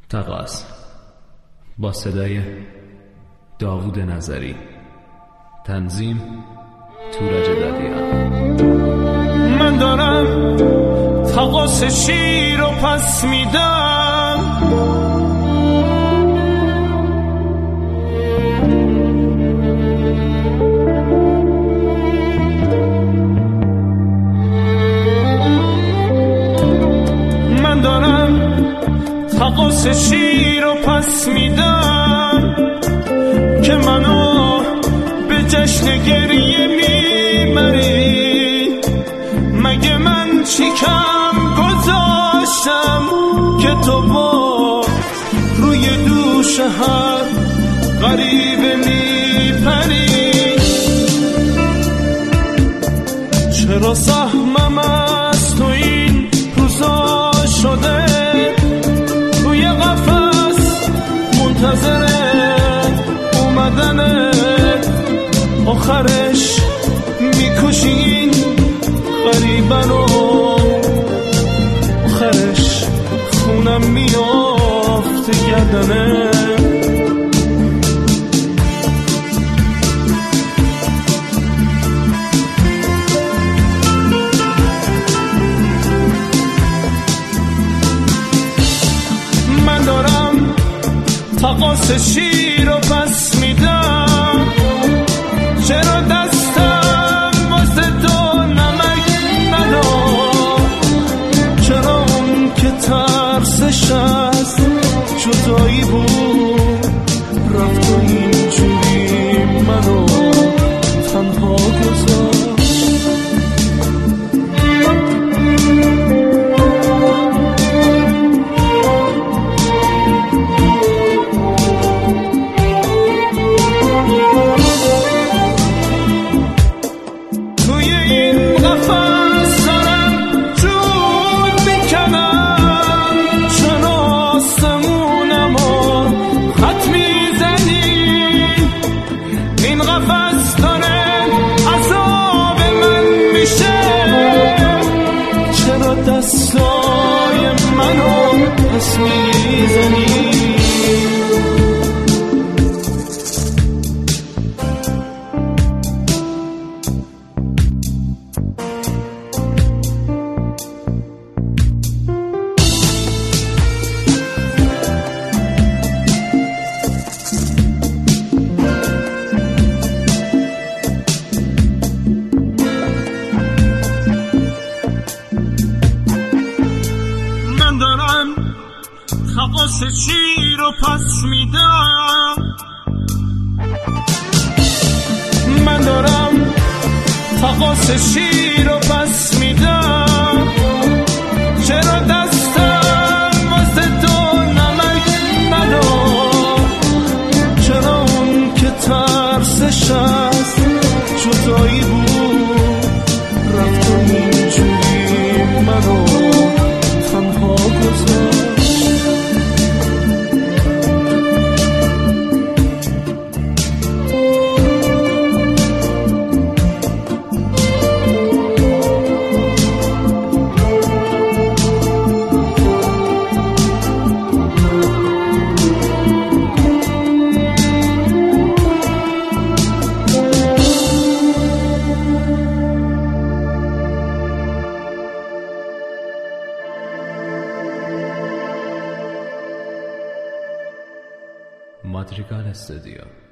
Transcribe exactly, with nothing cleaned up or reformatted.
تقاص با صدای داوود نظری، تنظیم تورج دادیان. من دارم تقاص شیر رو پس میدم، من دارم تقاص شیر رو پس میدم که منو به جشن گریه میبری. مگه من چی کم گذاشتم که تو با روی دوش هر غریبه میپری؟ چرا سهمم از تو این روزا شده توی قفس منتظرت اومدنت؟ آخرش میکشین غریبه رو، آخرش خونم میافت گردنه. من دارم تقاص شیر رو پس میدم، چرا دستم واسه تو نمک ندار؟ چرا اون که ترسش از جدایی بود رفت و اینجوری منو تنها گذاشت؟ دستای منو پس میزنی؟ تقاص شیر رو پس میدم، من دارم تقاص شیر رو پس میدم، چرا دستم واسه تو نمک ندار؟ چرا اون که ترسش از جدایی بود رفت و اینجوری منو تنها گذاشت؟ مادریگال استودیو.